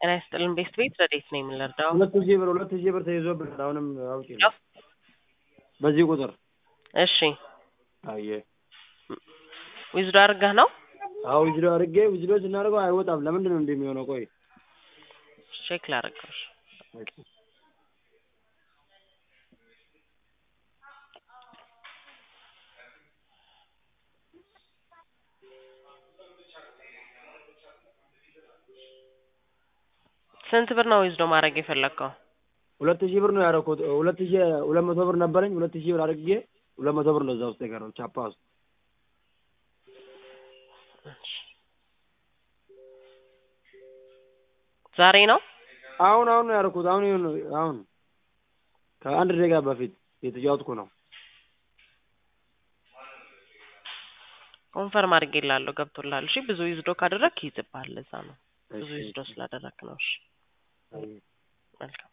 እኔ ስጥልን ቤት ረዴት ነኝ የምንረዳው 2000 ብር ተይዞብኝ አሁንም አውጪ ነው በዚህ ቁጥር እሺ አየ ዊዝዶ አድርገህ ነው አው ዊዝዶ ስናደርገው አይወጣም ለምንድን ነው እንደሚሆነው ቆይ ቼክ ላድርገው ስንት ብር ነው ዊዝዶ ማድረግ የፈለከው 2000 ብር ነው ያደረኩት 2200 ብር ነበረኝ 2000 ብር አድርጌ 200 ብር ነው እዛ ውስጥ የቀረው ቻፓስ ዛሬ ነው አሁን ነው ያደረኩት አሁን ከአንድ ደቂቃ በፊት የተጫወትኩ ነው ኮንፈርም አድርጌላለሁ ገብቶላል እሺ ብዙ ዊዝዶ ካደረክ ይዝባል ለዛ ነው ብዙ ዊዝዶ ስላደረክ ነው እሺ መልካም